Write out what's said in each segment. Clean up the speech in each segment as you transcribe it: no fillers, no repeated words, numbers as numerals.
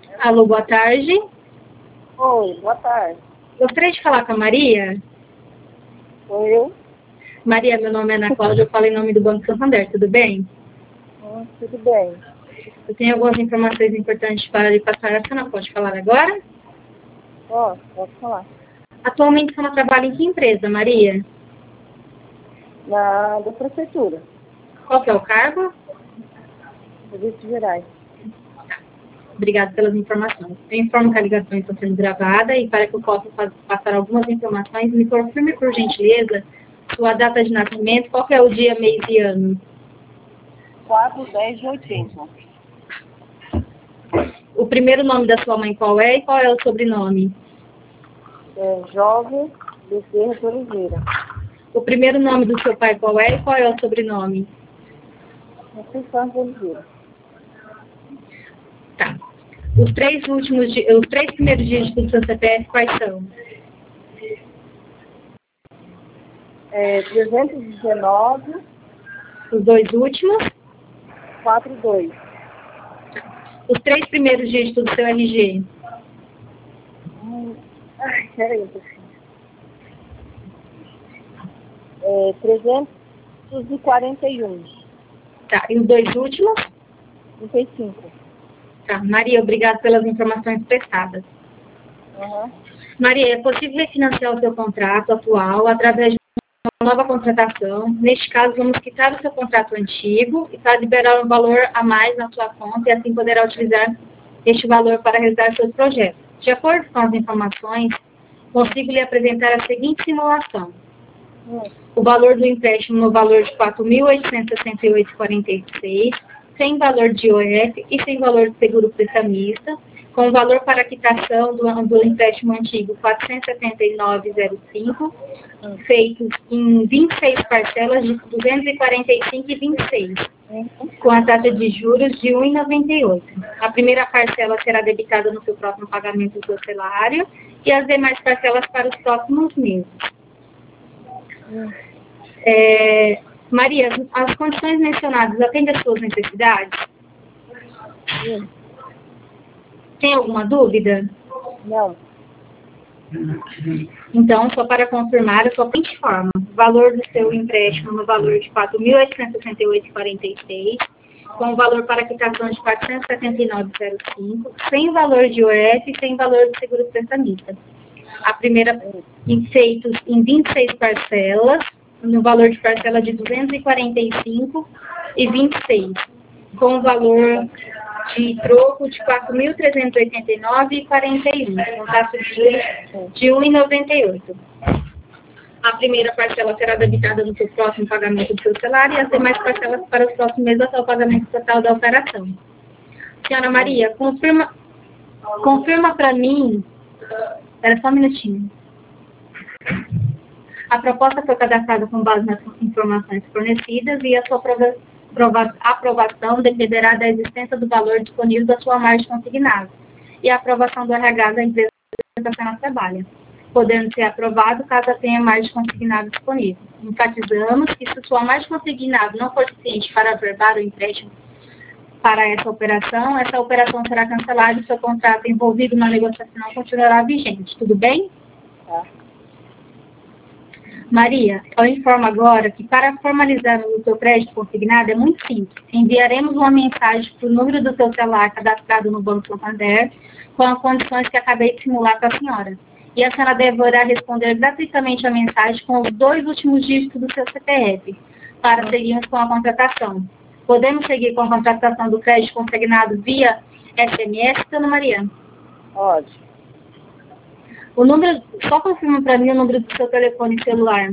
Alô, boa tarde. Oi, boa tarde. Gostaria de falar com a Maria? Sou eu? Maria, meu nome é Ana Cláudia, eu falo em nome do Banco Santander, tudo bem? Tudo bem. Eu tenho algumas informações importantes para lhe passar. A senhora pode falar agora? Posso falar. Atualmente a senhora trabalha em que empresa, Maria? Da prefeitura, Qual que é o cargo? Serviços Gerais. Obrigada pelas informações. Eu informo que a ligação está sendo gravada e para que eu possa passar algumas informações, me confirme, por gentileza, sua data de nascimento, qual que é o dia, mês e ano? 4/10/80. O primeiro nome da sua mãe qual é e qual é o sobrenome? Jovem Bezerra de Oliveira. O primeiro nome do seu pai qual é e qual é o sobrenome? Conceição de Oliveira. Tá. Os três primeiros dígitos do seu CPF quais são? 319, Os dois últimos? 42. Os três primeiros dígitos do seu RG? Peraí, filho. 341. Tá. E os dois últimos? 35. Tá. Maria, obrigada pelas informações prestadas. Maria, é possível refinanciar o seu contrato atual através de uma nova contratação. Neste caso, vamos quitar o seu contrato antigo e para liberar um valor a mais na sua conta e assim poderá utilizar este valor para realizar seus projetos. De acordo com as informações, consigo lhe apresentar a seguinte simulação. O valor do empréstimo no valor de R$ 4.868,46, sem valor de IOF e sem valor de seguro prestamista, com o valor para quitação do empréstimo antigo 479,05, feitos em 26 parcelas de 245,26, com a taxa de juros de 1,98. A primeira parcela será debitada no seu próximo pagamento do seu salário e as demais parcelas para os próximos meses. Maria, as condições mencionadas atendem às suas necessidades? Tem alguma dúvida? Não. Então, só para confirmar, eu só informo. O valor do seu empréstimo no valor de R$ 4.868,46, com o valor para quitação de R$ 479,05, sem valor de IOF e sem valor de seguro prestamista. A primeira, feitos em 26 parcelas, no valor de parcela de 245,26, com o valor de troco de R$ 4.389,41, com taxa de juros de 1,98. A primeira parcela será debitada no seu próximo pagamento do seu salário e as demais parcelas para os próximos meses até o pagamento total da operação. Senhora Maria, confirma para mim. Espera só um minutinho. A proposta foi cadastrada com base nas informações fornecidas e a sua aprovação dependerá da existência do valor disponível da sua margem consignada e a aprovação do RH da empresa que a senhora trabalha, podendo ser aprovado caso tenha margem consignada disponível. Enfatizamos que se sua margem consignada não for suficiente para averbar o empréstimo para essa operação será cancelada e seu contrato envolvido na negociação continuará vigente. Tudo bem? Tá. Maria, eu informo agora que para formalizar o seu crédito consignado é muito simples. Enviaremos uma mensagem para o número do seu celular cadastrado no Banco Santander com as condições que acabei de simular para a senhora. E a senhora deverá responder gratuitamente a mensagem com os dois últimos dígitos do seu CPF para seguirmos com a contratação. Podemos seguir com a contratação do crédito consignado via SMS, dona Maria? Pode. O número, só confirma para mim o número do seu telefone celular.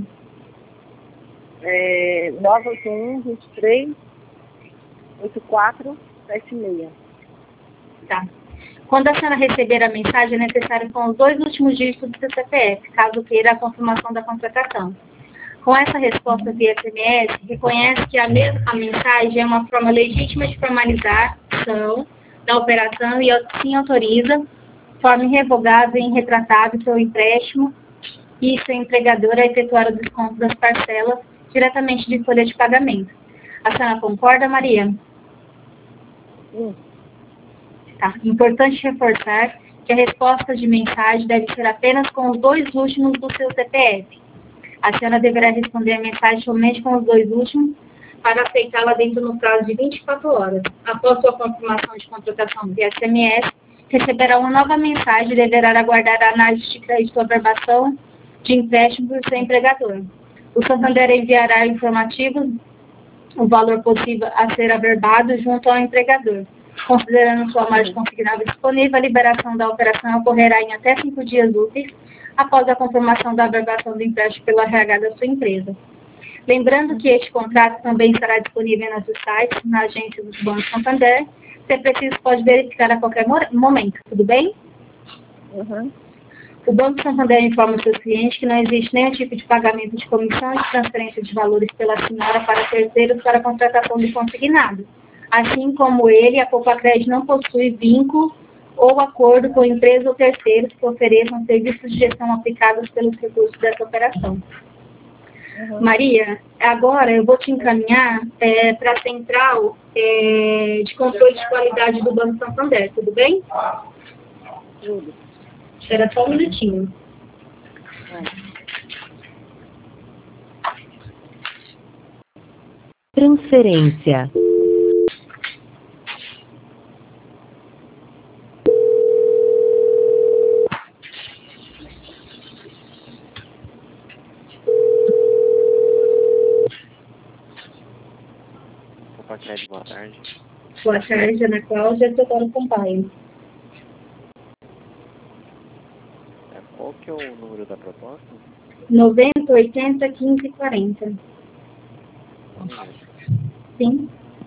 981-23-8476. Tá. Quando a senhora receber a mensagem, é necessário com os dois últimos dígitos do seu CPF, caso queira a confirmação da contratação. Com essa resposta via SMS, reconhece que a mensagem é uma forma legítima de formalizar a ação da operação e assim autoriza, forma irrevogável e irretratável seu empréstimo e seu empregador a efetuar o desconto das parcelas diretamente de folha de pagamento. A senhora concorda, Maria? Sim. Tá. Importante reforçar que a resposta de mensagem deve ser apenas com os dois últimos do seu CPF. A senhora deverá responder a mensagem somente com os dois últimos para aceitá-la dentro do prazo de 24 horas. Após sua confirmação de contratação via SMS, receberá uma nova mensagem e deverá aguardar a análise de crédito ou averbação de empréstimo por seu empregador. O Santander enviará informativos o valor possível a ser averbado junto ao empregador. Considerando sua margem consignada disponível, a liberação da operação ocorrerá em até 5 dias úteis após a confirmação da averbação do empréstimo pelo RH da sua empresa. Lembrando que este contrato também estará disponível nos sites, na agência do Banco Santander. Se preciso, pode verificar a qualquer momento, tudo bem? Uhum. O Banco Santander informa os seus clientes que não existe nenhum tipo de pagamento de comissão de transferência de valores pela senhora para terceiros para a contratação de consignado. Assim como ele, a Copacred não possui vínculo ou acordo com empresas ou terceiros que ofereçam serviços de gestão aplicados pelos recursos dessa operação. Uhum. Maria, agora eu vou te encaminhar para a central de controle de qualidade do Banco Santander, tudo bem? Tudo. Espera só um minutinho. Transferência. Copacred, boa tarde. Boa tarde, Ana Cláudia, doutora Sampaio. Qual que é o número da proposta? 90, 80, 15 e 40. Um minuto. Sim.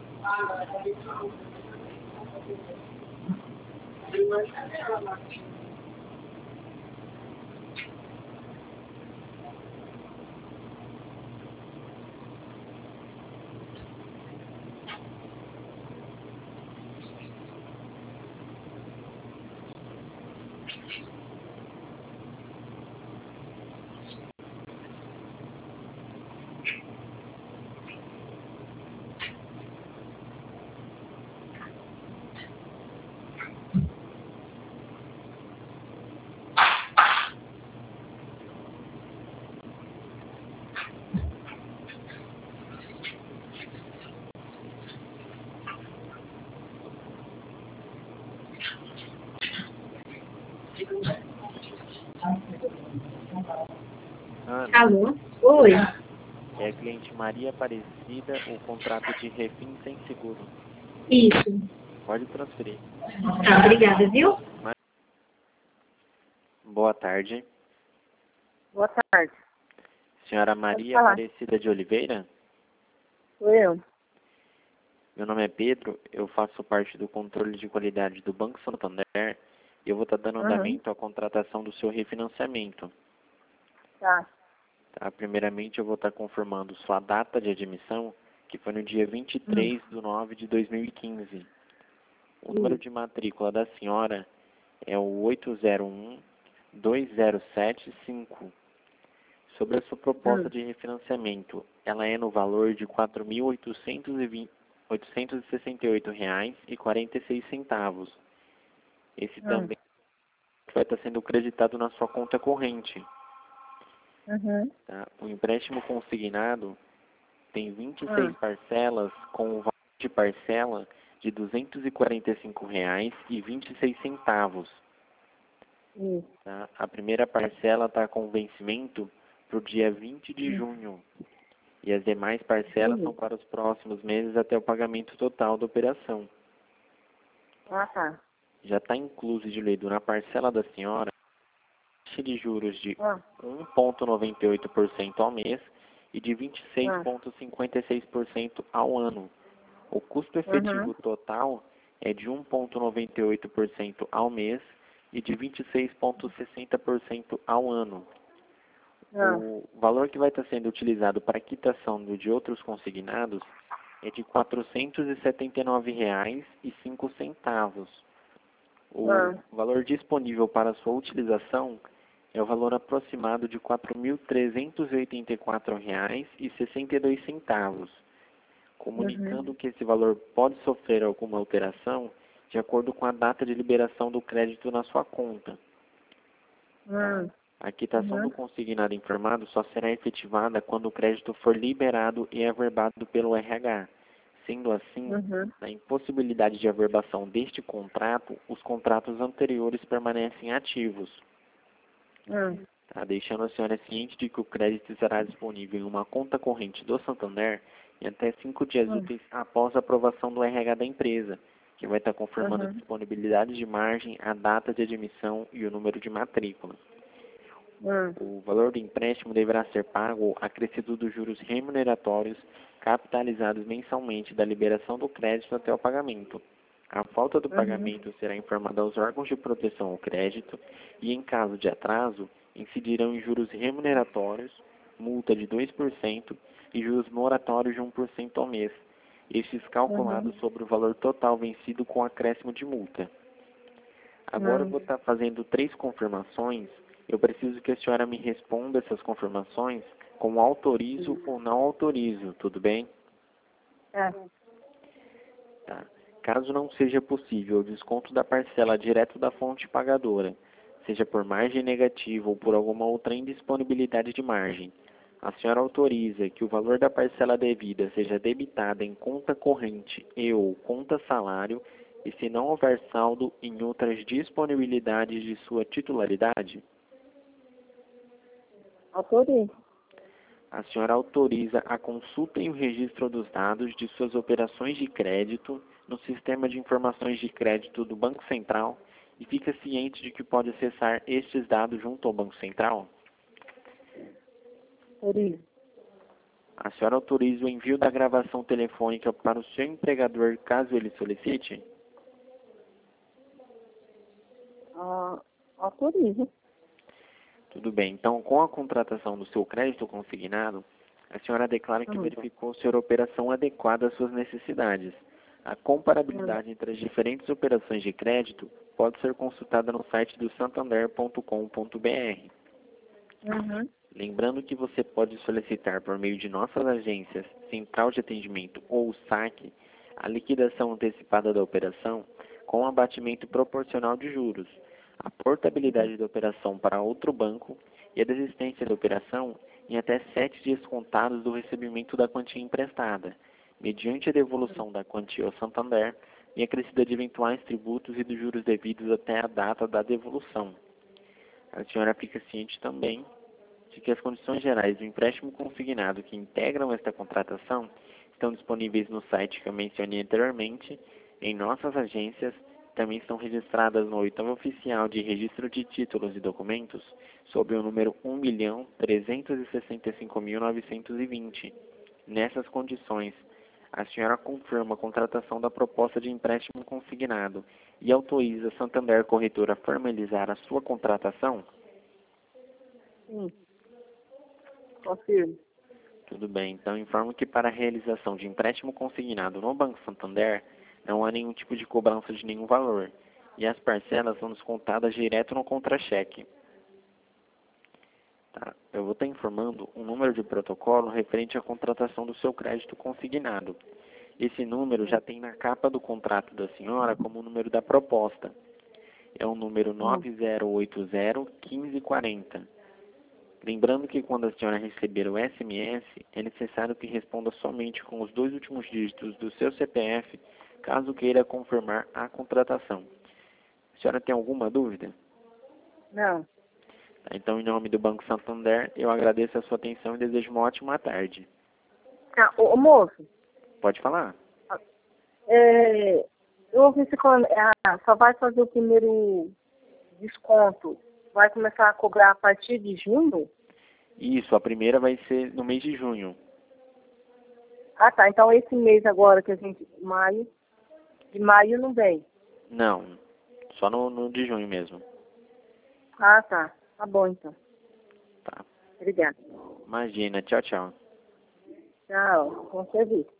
Ana, Alô? Oi. é a cliente Maria Aparecida, o contrato de refim sem seguro. Isso. Pode transferir. Tá, obrigada, viu? Boa tarde. Boa tarde. Senhora Maria falar. Aparecida de Oliveira? Sou eu. Meu nome é Pedro, eu faço parte do controle de qualidade do Banco Santander e eu vou estar dando Uhum. andamento à contratação do seu refinanciamento. Tá. Tá? Primeiramente, eu vou estar confirmando sua data de admissão, que foi no dia 23/9/2015. O número de matrícula da senhora é o 801-2075. Sobre a sua proposta de refinanciamento, ela é no valor de R$ 4.868,46. Esse também vai estar sendo creditado na sua conta corrente. Uhum. Tá? O empréstimo consignado tem 26 parcelas com o valor de parcela de R$ 245,26. Tá? A primeira parcela está com vencimento para o dia 20 de junho. E as demais parcelas são para os próximos meses até o pagamento total da operação. Ah, tá. Já está incluso, Ediledo, na parcela da senhora, taxa de juros de 1,98% ao mês e de 26,56% ao ano. O custo efetivo total é de 1,98% ao mês e de 26,60% ao ano. O valor que vai estar sendo utilizado para a quitação de outros consignados é de R$ 479,05. O valor disponível para sua utilização é o valor aproximado de R$ 4.384,62. Comunicando que esse valor pode sofrer alguma alteração de acordo com a data de liberação do crédito na sua conta. A quitação do consignado informado só será efetivada quando o crédito for liberado e averbado pelo RH. Sendo assim, na impossibilidade de averbação deste contrato, os contratos anteriores permanecem ativos. Tá, deixando a senhora ciente de que o crédito estará disponível em uma conta corrente do Santander em até 5 dias úteis após a aprovação do RH da empresa, que vai estar confirmando a disponibilidade de margem, a data de admissão e o número de matrícula. O valor do empréstimo deverá ser pago acrescido dos juros remuneratórios capitalizados mensalmente da liberação do crédito até o pagamento. A falta do pagamento será informada aos órgãos de proteção ao crédito e, em caso de atraso, incidirão em juros remuneratórios, multa de 2% e juros moratórios de 1% ao mês, estes calculados sobre o valor total vencido com acréscimo de multa. Agora eu vou estar fazendo 3 confirmações. Eu preciso que a senhora me responda essas confirmações com autorizo ou não autorizo, tudo bem? Tá. Caso não seja possível o desconto da parcela direto da fonte pagadora, seja por margem negativa ou por alguma outra indisponibilidade de margem, a senhora autoriza que o valor da parcela devida seja debitada em conta corrente e ou conta salário e se não houver saldo em outras disponibilidades de sua titularidade? Autorizo. A senhora autoriza a consulta e o registro dos dados de suas operações de crédito no sistema de informações de crédito do Banco Central e fica ciente de que pode acessar estes dados junto ao Banco Central? Autorizo. A senhora autoriza o envio da gravação telefônica para o seu empregador caso ele solicite? Autorizo. Tudo bem. Então, com a contratação do seu crédito consignado, a senhora declara que verificou ser a operação adequada às suas necessidades. A comparabilidade entre as diferentes operações de crédito pode ser consultada no site do santander.com.br. Lembrando que você pode solicitar por meio de nossas agências, Central de Atendimento ou SAC, a liquidação antecipada da operação com abatimento proporcional de juros, a portabilidade da operação para outro banco e a desistência da operação em até 7 dias contados do recebimento da quantia emprestada, mediante a devolução da quantia ao Santander e acrescida de eventuais tributos e dos juros devidos até a data da devolução. A senhora fica ciente também de que as condições gerais do empréstimo consignado que integram esta contratação estão disponíveis no site que eu mencionei anteriormente, em nossas agências. Também estão registradas no 8º Oficial de Registro de Títulos e Documentos, sob o número 1.365.920. Nessas condições, a senhora confirma a contratação da proposta de empréstimo consignado e autoriza a Santander Corretora a formalizar a sua contratação? Sim. Confirmo. Tudo bem. Então, informo que para a realização de empréstimo consignado no Banco Santander, não há nenhum tipo de cobrança de nenhum valor, e as parcelas são descontadas direto no contra-cheque. Tá. Eu vou estar informando um número de protocolo referente à contratação do seu crédito consignado. Esse número já tem na capa do contrato da senhora como o número da proposta. É o número 9080-1540. Lembrando que quando a senhora receber o SMS, é necessário que responda somente com os 2 últimos dígitos do seu CPF, caso queira confirmar a contratação. A senhora tem alguma dúvida? Não. Então, em nome do Banco Santander, eu agradeço a sua atenção e desejo uma ótima tarde. Ô, moço, Pode falar. eu ouvi você falando, só vai fazer o primeiro desconto, vai começar a cobrar a partir de junho? Isso, a primeira vai ser no mês de junho. Ah, tá. Então esse mês agora que a gente, de maio não vem. Não, só no de junho mesmo. Ah, tá. Tá bom, então. Tá. Obrigada. Imagina, tchau, tchau. Tchau. Bom serviço.